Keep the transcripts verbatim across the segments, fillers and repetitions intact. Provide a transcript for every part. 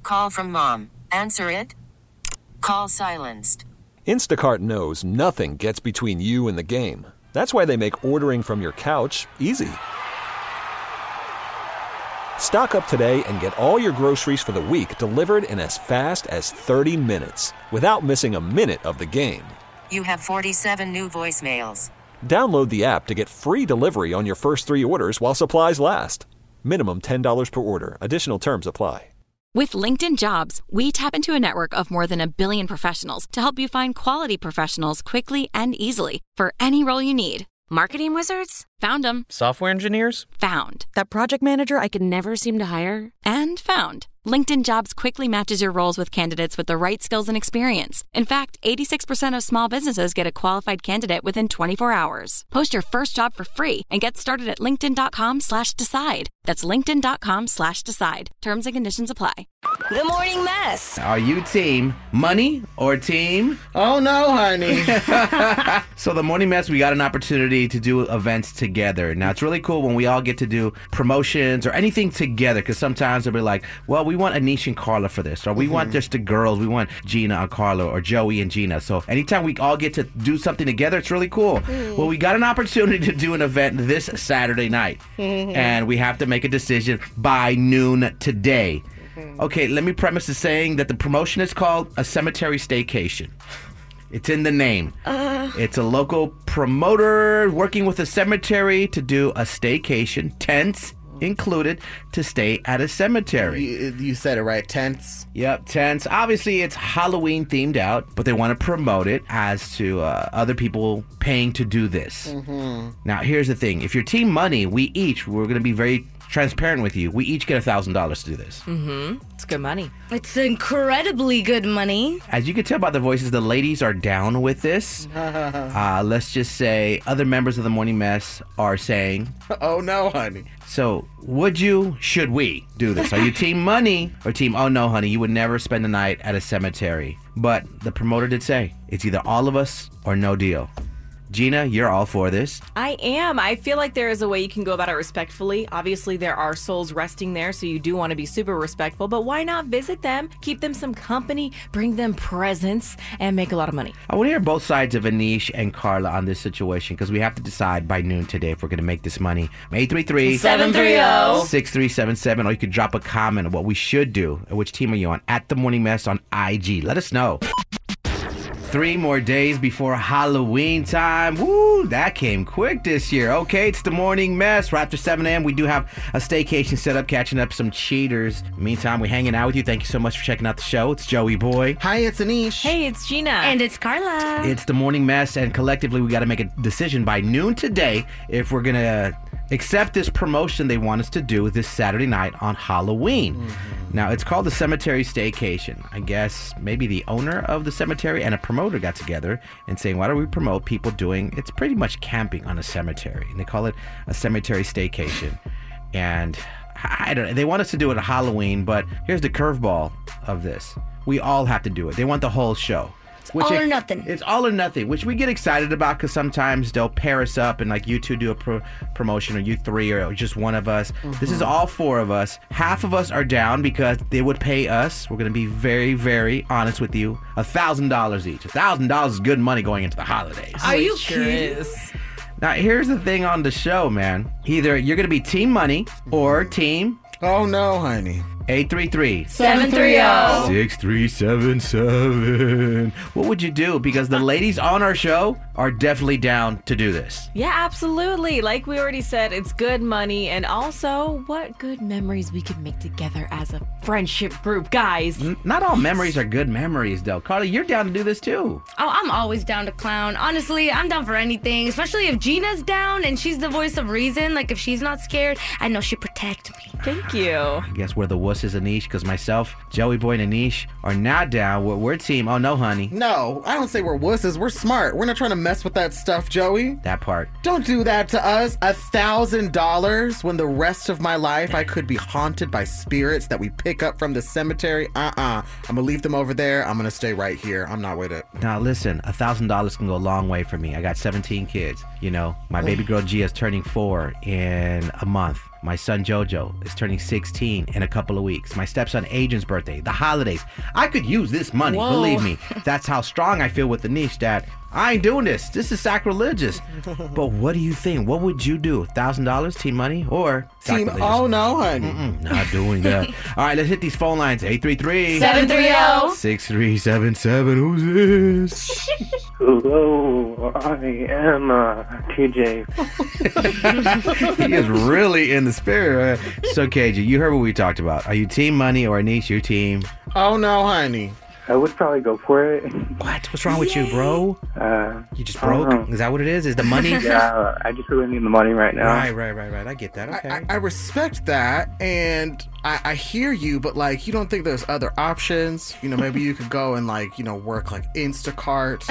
call from mom. Answer it. Call silenced. Instacart knows nothing gets between you and the game. That's why they make ordering from your couch easy. Stock up today and get all your groceries for the week delivered in as fast as thirty minutes without missing a minute of the game. You have forty-seven new voicemails. Download the app to get free delivery on your first three orders while supplies last. Minimum ten dollars per order. Additional terms apply. With LinkedIn Jobs, we tap into a network of more than a billion professionals to help you find quality professionals quickly and easily for any role you need. Marketing wizards? Found them. Software engineers? Found. That project manager I could never seem to hire? And found. LinkedIn Jobs quickly matches your roles with candidates with the right skills and experience. In fact, eighty-six percent of small businesses get a qualified candidate within twenty-four hours. Post your first job for free and get started at linkedin.com slash decide. That's linkedin.com slash decide. Terms and conditions apply. The Morning Mess. Are you team money or team? Oh, no, honey. So the Morning Mess, we got an opportunity to do events together. Now, it's really cool when we all get to do promotions or anything together, because sometimes they'll be like, well, we want Anish and Carla for this, or we mm-hmm. want just the girls. We want Gina and Carla, or Joey and Gina. So anytime we all get to do something together, it's really cool. Mm. Well, we got an opportunity to do an event this Saturday night, mm-hmm. and we have to make a decision by noon today. Okay, let me premise the saying that the promotion is called a cemetery staycation. It's in the name. Uh, it's a local promoter working with a cemetery to do a staycation, tents included, to stay at a cemetery. You, you said it right, tents. Yep, tents. Obviously, it's Halloween themed out, but they want to promote it as to uh, other people paying to do this. Mm-hmm. Now, here's the thing. If you're team money, we each, we're going to be very transparent with you. We each get one thousand dollars to do this. Mm-hmm. It's good money. It's incredibly good money. As you can tell by the voices, the ladies are down with this. uh, let's just say other members of the Morning Mess are saying, oh no, honey. So, would you, should we do this? Are you team money or team, oh no, honey, you would never spend the night at a cemetery? But the promoter did say, it's either all of us or no deal. Gina, you're all for this. I am. I feel like there is a way you can go about it respectfully. Obviously, there are souls resting there, so you do want to be super respectful, but why not visit them, keep them some company, bring them presents, and make a lot of money? I want to hear both sides of Anish and Carla on this situation, because we have to decide by noon today if we're going to make this money. eight three three, seven three zero, six three seven seven, or you could drop a comment on what we should do. Which team are you on? At The Morning Mess on I G. Let us know. Three more days before Halloween time. Woo, that came quick this year. Okay, it's the Morning Mess. Right after seven a.m., we do have a staycation set up, catching up some cheaters. Meantime, we're hanging out with you. Thank you so much for checking out the show. It's Joey Boy. Hi, it's Anish. Hey, it's Gina. And it's Carla. It's the Morning Mess, and collectively, we got to make a decision by noon today if we're going to accept this promotion they want us to do this Saturday night on Halloween. Mm-hmm. Now, it's called the Cemetery Staycation. I guess maybe the owner of the cemetery and a promoter got together and saying, why don't we promote people doing, it's pretty much camping on a cemetery. And they call it a Cemetery Staycation. And I don't know, they want us to do it at Halloween, but here's the curveball of this. We all have to do it. They want the whole show. Which all it, or nothing. It's all or nothing, which we get excited about because sometimes they'll pair us up and like you two do a pro- promotion or you three or just one of us. Mm-hmm. This is all four of us. Half of us are down because they would pay us. We're going to be very, very honest with you. one thousand dollars each. one thousand dollars is good money going into the holidays. Are you sure kidding? Now, here's the thing on the show, man. Either you're going to be team money or team... Oh, no, honey. eight three three, seven three zero, six three seven seven. What would you do? Because the ladies on our show are definitely down to do this. Yeah, absolutely. Like we already said, it's good money, and also what good memories we could make together as a friendship group, guys. N- not all memories are good memories, though. Carly, you're down to do this too. Oh, I'm always down to clown. Honestly, I'm down for anything, especially if Gina's down and she's the voice of reason. Like if she's not scared, I know she'll protect me. Thank you. I guess we're the wusses, Anish, because myself, Joey Boy, and Anish are not down. We're, we're team. Oh, no, honey. No, I don't say we're wusses. We're smart. We're not trying to mess with that stuff, Joey. That part. Don't do that to us. A thousand dollars when the rest of my life I could be haunted by spirits that we pick up from the cemetery. Uh-uh. I'm going to leave them over there. I'm going to stay right here. I'm not with it. Now, listen, a thousand dollars can go a long way for me. I got seventeen kids. You know, my baby girl Gia's turning four in a month. My son Jojo is turning sixteen in a couple of weeks. My stepson Adrian's birthday, the holidays. I could use this money, Whoa. believe me. That's how strong I feel with the niche, Dad. I ain't doing this. This is sacrilegious. But what do you think? What would you do? one thousand dollars team money or Team, sacrilegious? oh no, honey. Mm-mm, not doing that. All right, let's hit these phone lines. eight three three, seven three zero. six three seven seven. Who's this? Hello, I am uh, T J. He is really in the spirit. So, K J, you heard what we talked about. Are you team money or Anish, your team? Oh no, honey. I would probably go for it. What? What's wrong with you, bro? Uh, You just I don't broke? know. Is that what it is? Is the money? Yeah, I just really need the money right now. Right, right, right, right. I get that. Okay. I, I, I respect that, and I, I hear you, but like, you don't think there's other options? You know, maybe you could go and like, you know, work like Instacart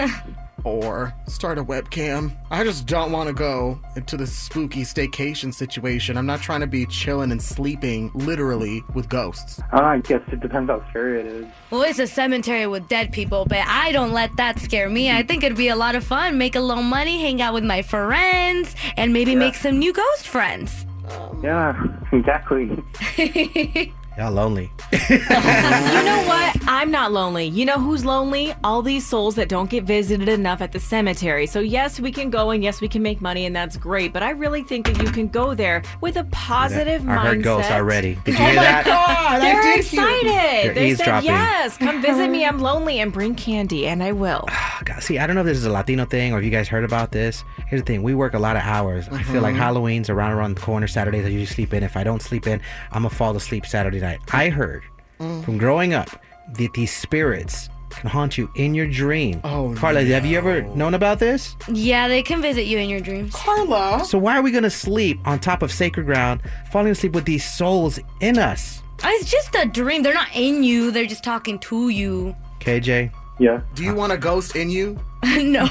or start a webcam. I just don't want to go into this spooky staycation situation. I'm not trying to be chilling and sleeping literally with ghosts. Uh, I guess it depends how scary it is. Well, it's a cemetery with dead people, but I don't let that scare me. I think it'd be a lot of fun. Make a little money, hang out with my friends, and maybe make some new ghost friends. Yeah, exactly. Y'all lonely. You know what? I'm not lonely. You know who's lonely? All these souls that don't get visited enough at the cemetery. So yes, we can go and yes, we can make money and that's great. But I really think that you can go there with a positive I mindset. heard ghosts already. Did you Oh hear my that? God, They're I did hear- excited. They're They said eavesdropping. yes, come visit me. I'm lonely and bring candy, and I will. God, see, I don't know if this is a Latino thing or if you guys heard about this. Here's the thing. We work a lot of hours. I feel like Halloween's around around the corner. Saturdays I usually sleep in. If I don't sleep in, I'm going to fall asleep Saturday night. I heard from growing up that these spirits can haunt you in your dream. Oh, Carla, have you ever no. known about this? Yeah, they can visit you in your dreams. Carla. So why are we going to sleep on top of sacred ground, falling asleep with these souls in us? It's just a dream. They're not in you. They're just talking to you. K J, Yeah. Do you want a ghost in you? No.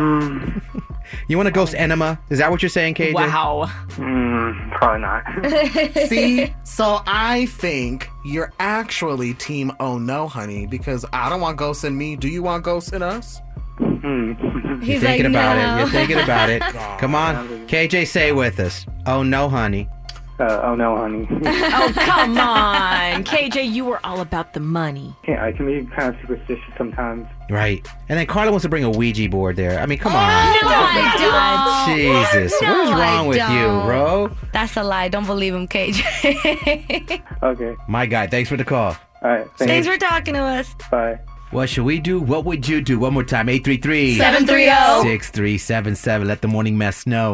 you want a ghost enema? Is that what you're saying, K J? Wow. Mm, probably not. See? So I think you're actually team oh no, honey, because I don't want ghosts in me. Do you want ghosts in us? Mm. He's You're thinking like, about no. it. You're thinking about it. Come on. K J, say it with us. Oh, no, honey. Uh, oh no, honey. Oh, come on. K J, you were all about the money. Yeah, I can be kind of superstitious sometimes. Right. And then Carla wants to bring a Ouija board there. I mean, come on. No, I don't. Jesus. No, what is wrong I with don't. you, bro? That's a lie. Don't believe him, K J. Okay. My guy, thanks for the call. All right. Thanks Thanks. for talking to us. Bye. What should we do? What would you do? One more time. eight three three, seven three zero. six three seven seven. Let the morning mess know.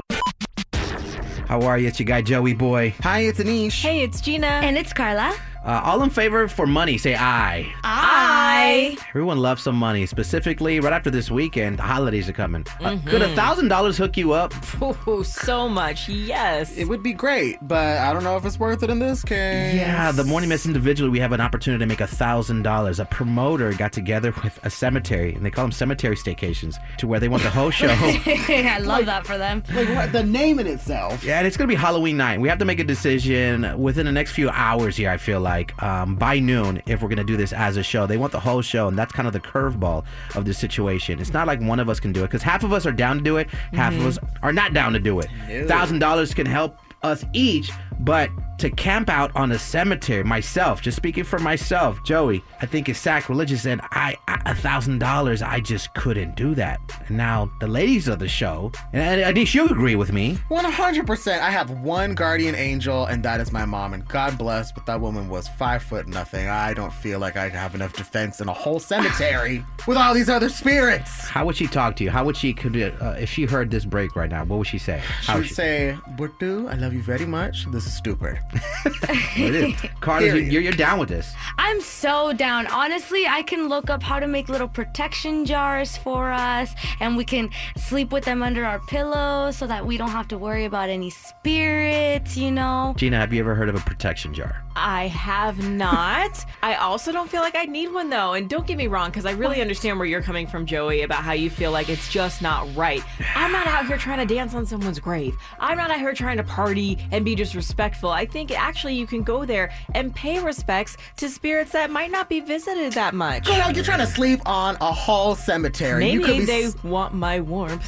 How are you? It's your guy, Joey Boy. Hi, it's Anish. Hey, it's Gina. And it's Carla. Uh, all in favor for money, say aye. I. Everyone loves some money, specifically right after this weekend. The holidays are coming. Uh, could a thousand dollars hook you up? Ooh, so much. Yes. It would be great, but I don't know if it's worth it in this case. Yeah, the Morning Mess individually, we have an opportunity to make a thousand dollars. A promoter got together with a cemetery, and they call them cemetery staycations, to where they want the whole show. I love that for them. Like what, the name in itself. Yeah, and it's gonna be Halloween night. We have to make a decision within the next few hours here. I feel like um, by noon if we're gonna do this as a show. They want the whole show, and that's kind of the curveball of the situation. It's not like one of us can do it because half of us are down to do it, half of us are not down to do it. Thousand dollars can help us each, but to camp out on a cemetery, myself, just speaking for myself, Joey, I think it's sacrilegious, and I, a thousand dollars, I just couldn't do that. And now the ladies of the show, and Anish, you agree with me. one hundred percent. I have one guardian angel, and that is my mom. And God bless, but that woman was five foot nothing. I don't feel like I have enough defense in a whole cemetery with all these other spirits. How would she talk to you? How would she, could uh, if she heard this break right now, what would she say? She How would say, Burdu, I love you very much. This is stupid. It is. Carla, Period. you're, you're down with this. I'm so down. Honestly, I can look up how to make little protection jars for us, and we can sleep with them under our pillows so that we don't have to worry about any spirits, you know? Gina, have you ever heard of a protection jar? I have not. I also don't feel like I need one though. And don't get me wrong, because I really understand where you're coming from, Joey, about how you feel like it's just not right. I'm not out here trying to dance on someone's grave. I'm not out here trying to party and be disrespectful. I think actually you can go there and pay respects to spirits that might not be visited that much. Girl, you're trying to sleep on a whole cemetery. Maybe you could be they s- want my warmth.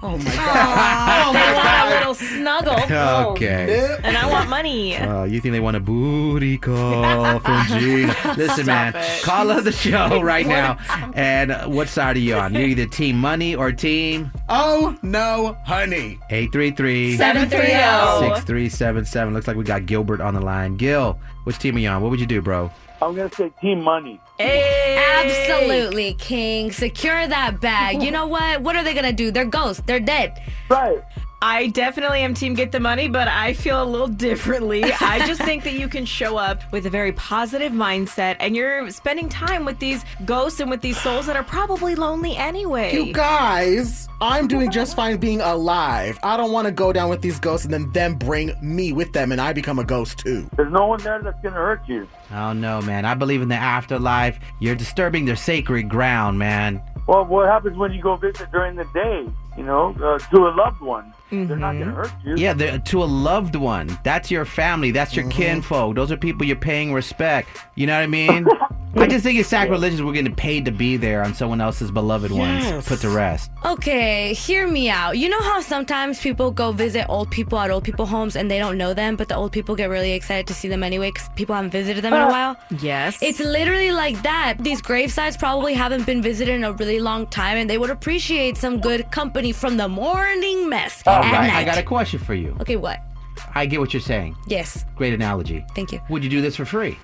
Oh my God. Oh, they want a little snuggle. Okay. And I want money. Uh, you think they want a booty call from Gina? Listen, man, it. call up the show right now. And uh, what side are you on? You're either team money or team Oh no, honey. eight three three, seven three zero. six three seven seven. Looks like we got Gilbert on the line. Gil, which team are you on? What would you do, bro? I'm going to say team money. Hey. Absolutely, King. Secure that bag. You know what? What are they gonna do? They're ghosts. They're dead. Right. I definitely am team get the money, but I feel a little differently. I just think that you can show up with a very positive mindset and you're spending time with these ghosts and with these souls that are probably lonely anyway. You guys, I'm doing just fine being alive. I don't want to go down with these ghosts and then them bring me with them and I become a ghost too. There's no one there that's going to hurt you. Oh, no, man. I believe in the afterlife. You're disturbing their sacred ground, man. Well, what happens when you go visit during the day, you know, uh, to a loved one? They're not going to hurt you. Yeah, they're- to a loved one. That's your family. That's your kinfolk. Those are people you're paying respect. You know what I mean? I just think it's sacrilegious we're getting paid to be there on someone else's beloved Yes. ones put to rest. Okay, hear me out. You know how sometimes people go visit old people at old people homes and they don't know them, but the old people get really excited to see them anyway because people haven't visited them in a while? Yes. It's literally like that. These gravesites probably haven't been visited in a really long time and they would appreciate some good company from the morning mess All at right, night. I got a question for you. Okay, what? I get what you're saying. Yes, Great analogy. thank you. Would you do this for free?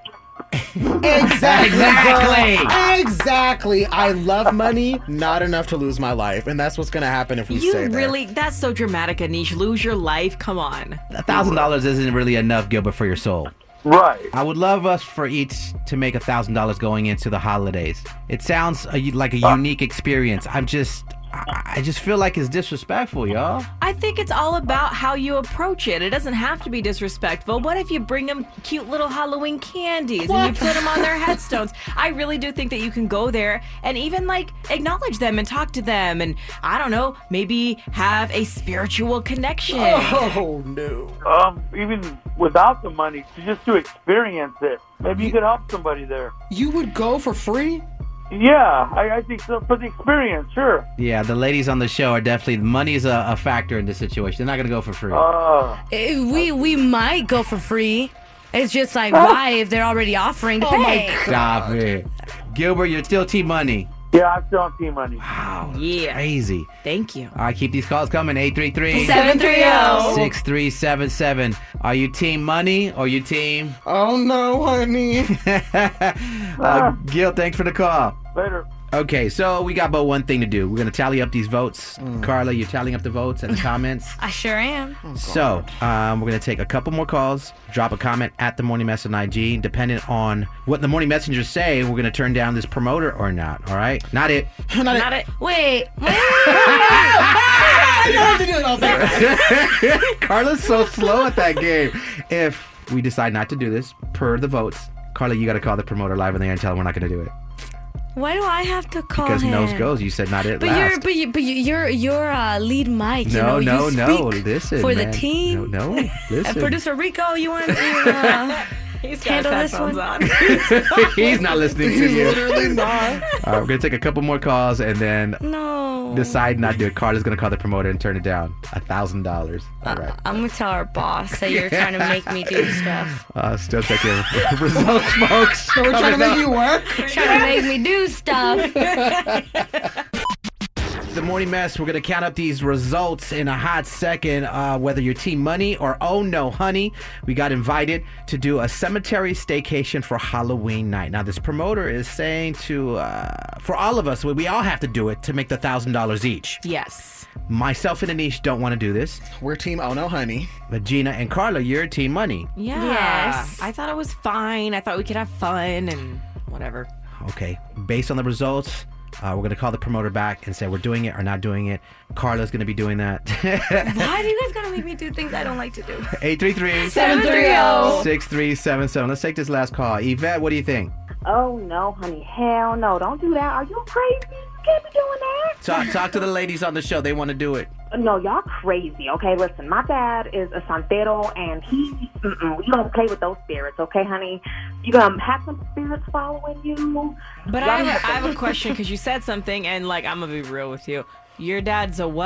Exactly. Exactly. girl. Exactly. I love money, not enough to lose my life. And that's what's going to happen if we You stay there. really, that's so dramatic, Anish. Lose your life? Come on. A thousand dollars isn't really enough, Gilbert, for your soul. Right. I would love us for each to make a thousand dollars going into the holidays. It sounds a, like a unique experience. I'm just, I, I just feel like it's disrespectful, y'all. I think it's all about how you approach it. It doesn't have to be disrespectful. What if you bring them cute little Halloween candies and you put them on their headstones? I really do think that you can go there and even like acknowledge them and talk to them and I don't know, maybe have a spiritual connection. Oh, no. Um, even without the money, to just to experience it. Maybe you could help somebody there. You would go for free? Yeah, I, I think so. For the experience, sure. Yeah, the ladies on the show are definitely, money's a, a factor in this situation. They're not going to go for free. Uh, Eh, We we might go for free. It's just like, why if they're already offering to pay? Stop it. Gilbert, you're still team money. yeah, I'm still on team money. Wow. Yeah. Crazy. Thank you. All right, keep these calls coming. eight three three, seven three zero. six three seven seven. Are you team money or you team? Oh, no, honey. uh, Gil, thanks for the call. Later. Okay, so we got but one thing to do. We're going to tally up these votes. Carla, you're tallying up the votes and the comments. I sure am. So, um, we're going to take a couple more calls, drop a comment at the Morning Mess on I G. Depending on what the Morning Messengers say, we're going to turn down this promoter or not, all right? Not it. Not Not it. it. Wait, wait. I don't have to do it all that. Carla's so slow at that game. If we decide not to do this, per the votes, Carla, you got to call the promoter live on the air and tell him we're not going to do it. Why do I have to call Because him? nose goes. You said not it But last. you're, but you, but you, you're, you're uh, lead mic. You no, know, no, you no. speak Listen, for man. the team. No, no. And Listen. producer Rico, you want to uh, He's got his handle this headphones one? on. He's not listening to you. Literally not. All right, we're going to take a couple more calls and then No. decide not to do it. Carla's going to call the promoter and turn it down. A thousand dollars. All right. I'm gonna tell our boss that you're trying to make me do stuff. Uh, still checking results, folks. We're trying to make you work. Trying to make me do stuff. The Morning Mess, we're going to count up these results in a hot second, uh, whether you're team money or oh no honey. We got invited to do a cemetery staycation for Halloween night. Now, this promoter is saying to, uh, for all of us, we, we all have to do it to make the one thousand dollars each. Yes. Myself and Anish don't want to do this. We're team Oh No Honey. But Gina and Carla, you're team money. Yeah. Yes. I thought it was fine. I thought we could have fun and whatever. Okay, based on the results, uh, we're going to call the promoter back and say we're doing it or not doing it. Carla's going to be doing that. Why do you guys gotta make me do things I don't like to do? eight three three, seven three zero. six three seven seven. Let's take this last call. Yvette, what do you think? Oh, no, honey. Hell no. Don't do that. Are you crazy? You can't be doing that. Talk, talk to the ladies on the show. They want to do it. No, y'all crazy. Okay, listen. My dad is a santero, and he, mm-mm, you don't play with those spirits, okay, honey? You gonna have some spirits following you. But Y'all I need have, to- I have a question because you said something, and like I'm gonna be real with you. Your dad's a what?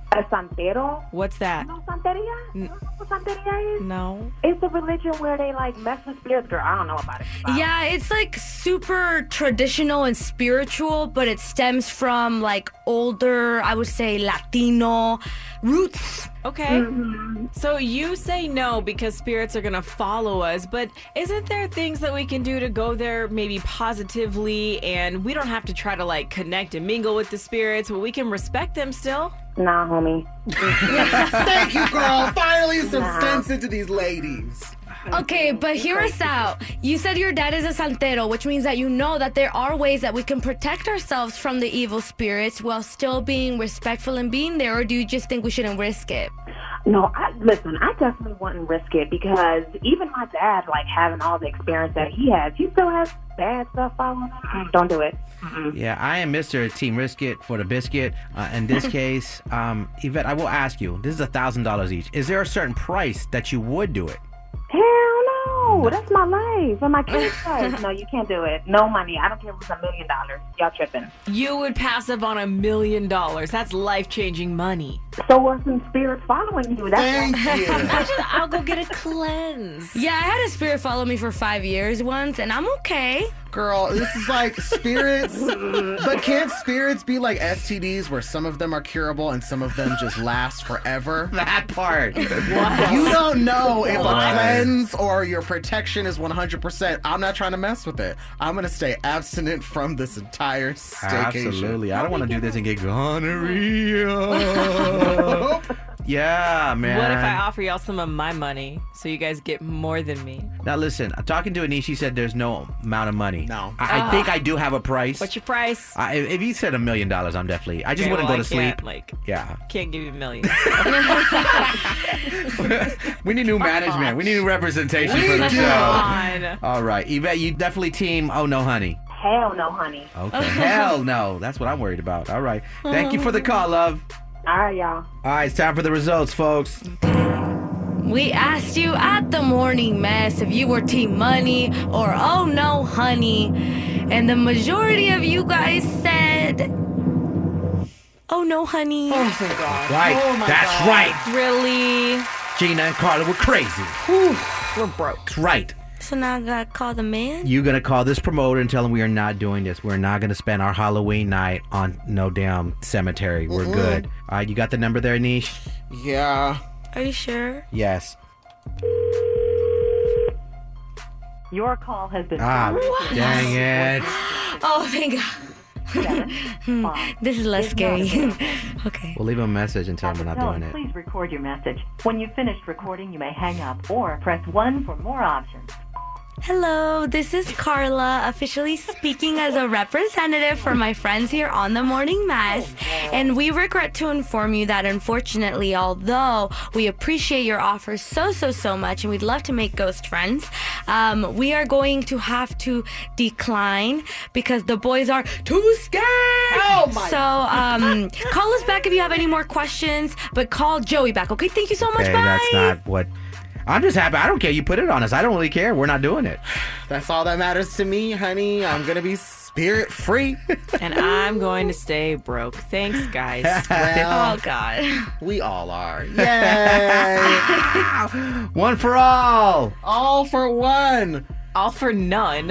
A santero? What's that? You know Santeria? You know what Santeria is? No. It's a religion where they like mess with spirits. Girl, I don't know about it. Wow. Yeah, it's like super traditional and spiritual, but it stems from like older, I would say, Latino roots. Okay. Mm-hmm. So you say no because spirits are going to follow us, but isn't there things that we can do to go there maybe positively, and we don't have to try to like connect and mingle with the spirits, but we can respect them still? Nah, homie. Thank you, girl. Finally some sense into these ladies. Okay, but hear us out. You said your dad is a santero, which means that you know that there are ways that we can protect ourselves from the evil spirits while still being respectful and being there, or do you just think we shouldn't risk it? No, I, listen, I definitely wouldn't risk it because even my dad, like having all the experience that he has, he still has bad stuff following him. Mm, don't do it. Mm-mm. Yeah, I am Mister Team Risk It for the biscuit. Uh, in this case, um, Yvette, I will ask you, this is one thousand dollars each. Is there a certain price that you would do it? Hell no. That's my life and my kids' life. No, you can't do it. No money. I don't care if it's a million dollars. Y'all tripping. You would pass up on a million dollars. That's life-changing money. So what's some spirits following you? That's Thank you. I'll go get a cleanse. Yeah, I had a spirit follow me for five years once, and I'm okay. Girl, this is like spirits. But can't spirits be like S T Ds where some of them are curable and some of them just last forever? That part. You don't know if a cleanse or your protection is one hundred percent. I'm not trying to mess with it. I'm going to stay abstinent from this entire staycation. Absolutely. I don't want to do this and get gonorrhea. Yeah, man. What if I offer y'all some of my money so you guys get more than me? Now listen, talking to Anish, she said there's no amount of money. No. I, I Ah. think I do have a price. What's your price? I, if you said a million dollars, I'm definitely. I just Okay, wouldn't well, go to I can't, sleep. Like, Yeah. can't give you a million. We need new management. We need new representation We for the do. show. on. All right, Yvette, you definitely team. Oh no, honey. hell no, honey. Okay. Hell no. That's what I'm worried about. All right. Thank you for the call, love. All right, y'all. All right, it's time for the results, folks. We asked you at the morning mess if you were team money or oh no, honey. And the majority of you guys said, oh no, honey. Oh, thank God. Right. Oh, my That's God. right. Really? Gina and Carla were crazy. We're broke. That's right. So now I gotta call the man? You're going to call this promoter and tell him we are not doing this. We're not going to spend our Halloween night on no damn cemetery. We're Mm-mm. good. All right, you got the number there, Niche? Yeah. Are you sure? Yes. Your call has been Ah, forwarded. dang it. Oh, thank God. Hmm, this is less scary. Okay. We'll leave him a message and tell him we're not Tone, doing it. please record your message. When you've finished recording, you may hang up or press one for more options. Hello, this is Carla, officially speaking as a representative for my friends here on the Morning Mass. And we regret to inform you that unfortunately, although we appreciate your offer so, so, so much, and we'd love to make ghost friends, um, we are going to have to decline because the boys are too scared. Oh my So um, call us back if you have any more questions, but call Joey back, okay? Thank you so much. Hey, Bye. that's not what... I'm just happy. I don't care. You put it on us. I don't really care. We're not doing it. That's all that matters to me, honey. I'm going to be spirit free. And I'm going to stay broke. Thanks, guys. Well, Oh, God. we all are. Yay. One for all. All for one. All for none.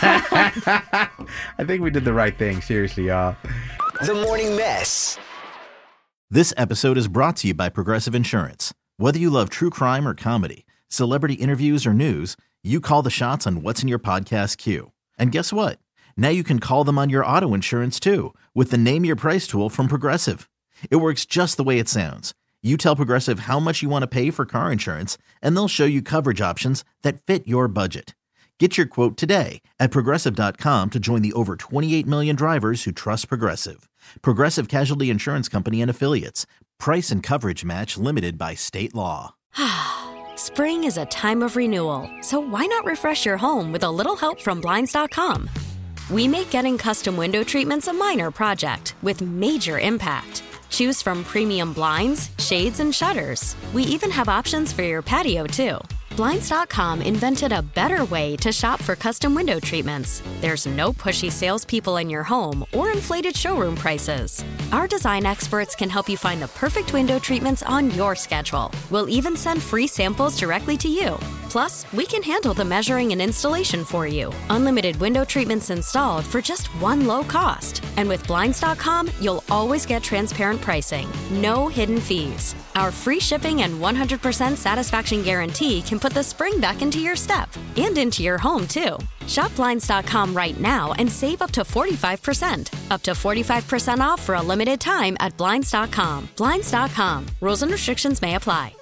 I think we did the right thing. Seriously, y'all. The Morning Mess. This episode is brought to you by Progressive Insurance. Whether you love true crime or comedy, celebrity interviews or news, you call the shots on what's in your podcast queue. And guess what? Now you can call them on your auto insurance too with the Name Your Price tool from Progressive. It works just the way it sounds. You tell Progressive how much you want to pay for car insurance, and they'll show you coverage options that fit your budget. Get your quote today at Progressive dot com to join the over twenty-eight million drivers who trust Progressive. Progressive Casualty Insurance Company and Affiliates. Price and coverage match limited by state law. Spring is a time of renewal, so why not refresh your home with a little help from Blinds dot com? We make getting custom window treatments a minor project with major impact. Choose from premium blinds, shades, and shutters. We even have options for your patio, too. Blinds dot com invented a better way to shop for custom window treatments. There's no pushy salespeople in your home or inflated showroom prices. Our design experts can help you find the perfect window treatments on your schedule. We'll even send free samples directly to you. Plus, we can handle the measuring and installation for you. Unlimited window treatments installed for just one low cost. And with Blinds dot com, you'll always get transparent pricing. No hidden fees. Our free shipping and one hundred percent satisfaction guarantee can put the spring back into your step and into your home, too. Shop Blinds dot com right now and save up to forty-five percent. Up to forty-five percent off for a limited time at Blinds dot com. Blinds dot com. Rules and restrictions may apply.